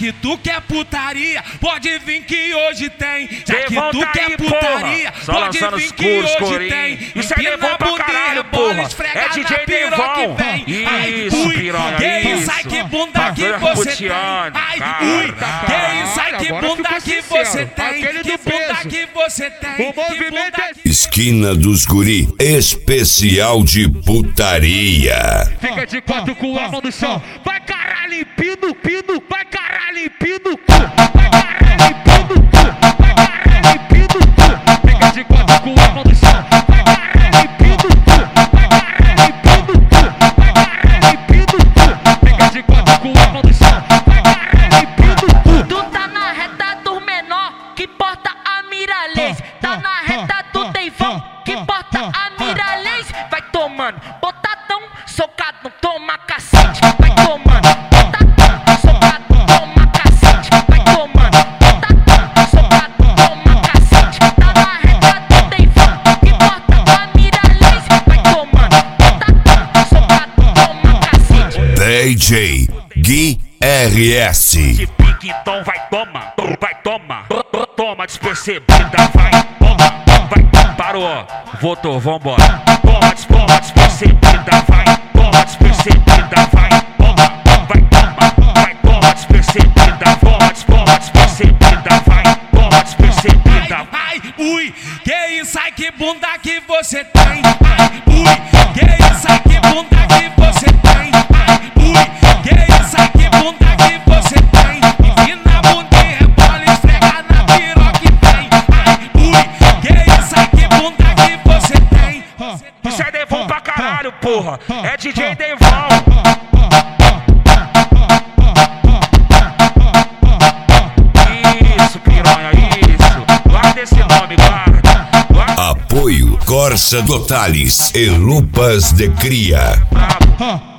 que tu quer putaria, pode vir que hoje tem. Já que Devon tu tá quer aí, putaria, porra. Só pode lançando vir os que curos, hoje corinho. tem. Isso é Devon pra caralho, porra. É DJ Devon. Isso, piranha, isso. Ai, que bunda que você tem. Ai, ui, que isso, ai, que bunda que você tem. Que bunda que você tem. O movimento é... Esquina dos Guri, especial de putaria. Fica de quatro com a mão no chão. Vai caralho, limpino, pino. Vai caralho, limpino, vai caralho, limpino, vai caralho, limpino. Fica de quatro com a mão no chão. Vai caralho, limpino, vai caralho, limpino, vai caralho, limpino. Fica de quatro com a mão no chão. Vai caralho, limpino. Tu tá na reta do menor, que porta a Miralês. Tá na reta do Deivão, que porta a Miralês. Vai tomando, botadão, socado, toma cacete. Vai tomando, botadão, socado, toma cacete. Vai tomando, botadão, socado, toma cacete. Tá na reta do Deivão, que porta a Miralês. Vai tomando, botadão, socado, toma cacete. DJ Gui RS. De pique, então vai toma, toma despercebida, vai, toma, parou, voltou, vambora. Toma despercebida, vai, toma despercebida, vai, toma despercebida, toma despercebida, vai, toma despercebida. Ai, ui, que isso, ai, que bunda que você tem. Ai, ui, que isso, ai, que bunda que você tem. Ai, ui, que isso, ai, que bunda que você tem. Empina a bunda e rebola, esfrega na piroca e vem. Ai, ui, que isso, ai, que bunda que você tem. Isso é Devon pra caralho, porra, é DJ Devon. Isso, piranha, isso. Guarda esse nome, guarda. Apoio Corsa Totales e Lupas de Cria. Bravo.